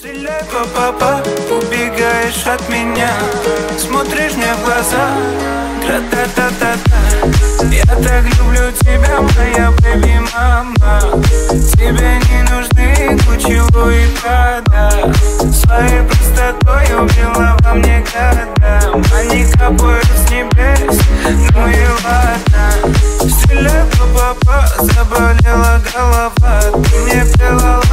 Стреляй, папа, убегаешь от меня, смотришь мне в глаза, тра-та-та-та-та. Я так люблю тебя, моя бэби-мама. Тебе не нужны Гуччи, Луи, Прада. Своей простотой убила во мне года. Они капают с небес, ну и ладно. Стреляй, папа, заболела голова. Ты мне пела